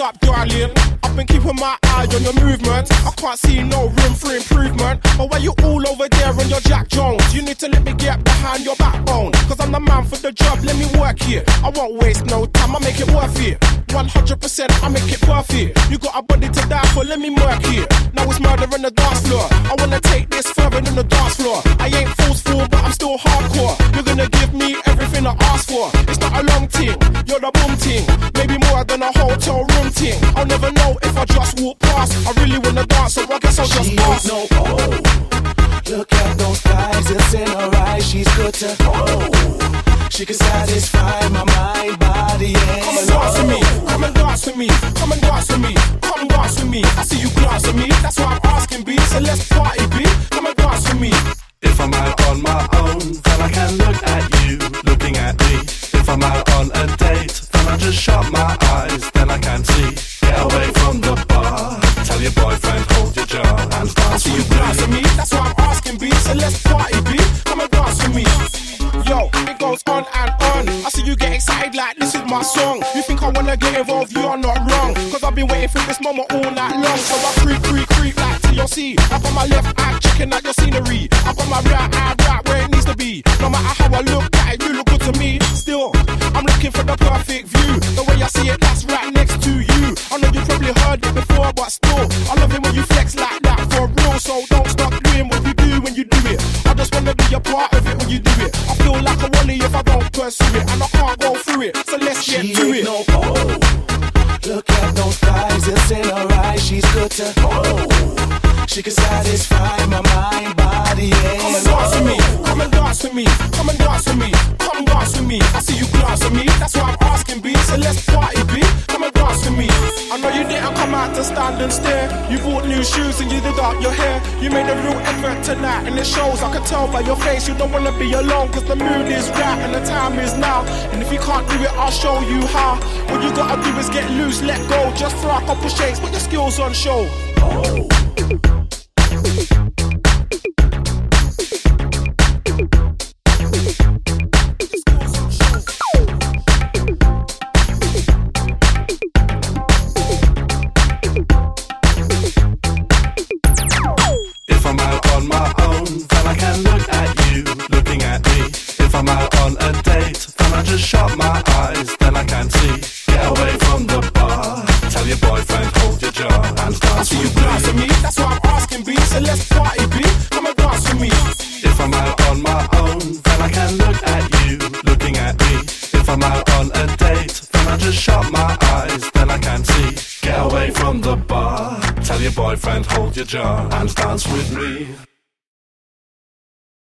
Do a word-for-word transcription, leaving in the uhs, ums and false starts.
up, darling? I've been keeping my eye on your movement. I can't see no room for improvement. But why you all over there on your Jack Jones? You need to let me get behind your backbone. Cause I'm the man for the job, let me work here. I won't waste no time, I make it worth it. one hundred percent, I make it perfect. You got a body to die for, let me work here. Now it's murder on the dance floor. I wanna take this further than the dance floor. I ain't forceful, but I'm still hardcore. You're gonna give me everything I ask for. It's not a long thing, you're the boom ting. Maybe more than a hotel room ting. I'll never know if I just walk past. I really wanna dance, so I guess I'll just she pass. No, oh, look at those thighs, it's in her eyes. She's good to oh. She can satisfy my mind, body, and come and dance with me, come and dance with me, come and dance with me, come dance with me. I see you glance at me, that's why I'm asking B. So let's party B, come and dance with me. If I'm out on my own, then I can look at you, looking at me. If I'm out on a date, then I just shut my eyes, then I can see. Get away from the bar, tell your boyfriend hold your jar and dance I see you glance at me, that's why I'm asking B. So let's party B, come and dance with me. Yo, it goes on and on. I see you get excited like this is my song. You think I wanna get involved, you are not wrong. Cause I've been waiting for this moment all night long. So I creep, creep, creep like T L C. I got my left eye checking out your scenery. I got my right eye right where it needs to be. No matter how I look at it, you look good to me. Still, I'm looking for the perfect view. The way I see it, that's right next to you. I know you probably heard it before, but still, I love it when you flex like that for real. So don't stop doing what you do when you do it. I just wanna be a part of it when you do it. I feel like a wally if I don't pursue it, and I can't go through it. So let's get she to it. No, oh, look at those thighs, it's in her eyes. She's good to oh. She can satisfy my mind, body, and come and dance with me, come and dance with me, come and dance with me, come dance with me. I see you glance at me, that's why I'm asking B. So let's party B, come and dance with me. I know you didn't come out to stand and stare. You bought new shoes and you did up your hair. You made a real effort tonight and it shows. I can tell by your face you don't wanna be alone. Cause the mood is right and the time is now. And if you can't do it, I'll show you how. What you gotta do is get loose, let go. Just throw a couple shakes, put your skills on show. Oh. If I'm out on my own, then I can look at you, looking at me. If I'm out on a date, then I just shut my eyes, then I can see. Get away from the bar, tell your boyfriend hold your jar and dance I see you glance at me, that's why I'm asking B. So let's party B, come and dance with me. If I'm out on my own, then I can look at you, looking at me. If I'm out on a date, then I just shut my eyes, then I can see. Get away from the bar, tell your boyfriend hold your jar and dance with me.